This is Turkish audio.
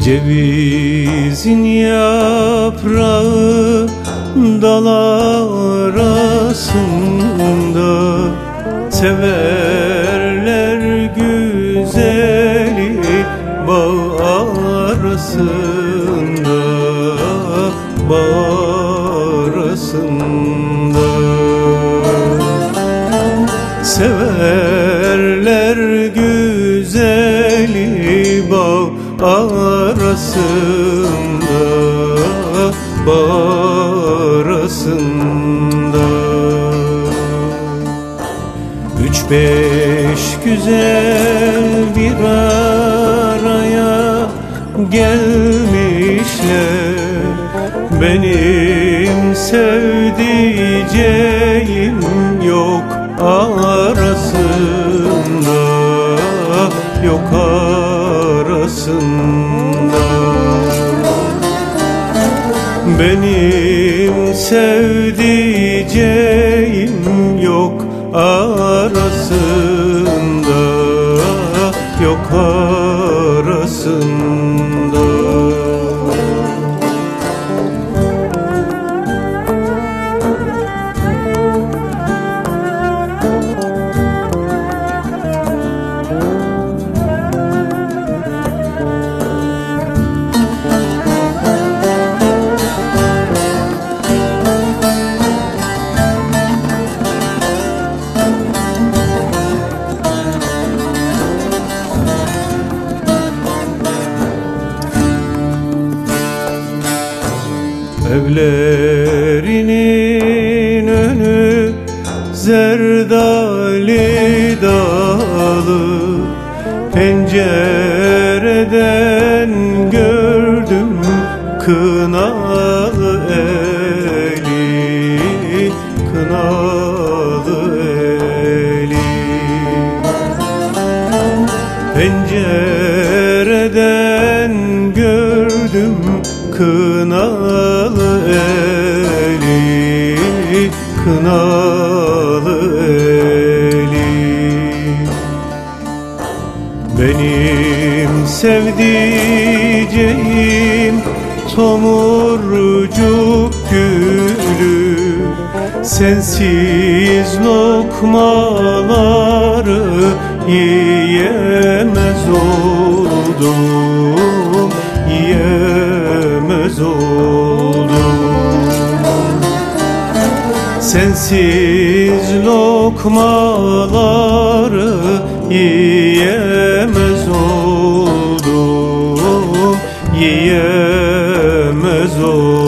Cevizin yaprağı dal arasında, severler güzeli bağ arasında, bağ arasında. Severler güzeli bağ arasında, bağ arasında. Üç beş güzel bir araya gelmişler, benim sevdiceğim yok arasında, yok arasında. Benim sevdiceğim yok arasında, yok arasında. Evlerinin önü zerdali dalı, pencereden gördüm kınalı eli, kınalı eli. Pencereden gördüm kınalı eli, kınalı eli. Benim sevdiceğim tomurcuk gülü, sensiz lokmaları yiyemez oldum, yiyemez oldum. Sensiz lokmaları yiyemez oldum, yiyemez oldum.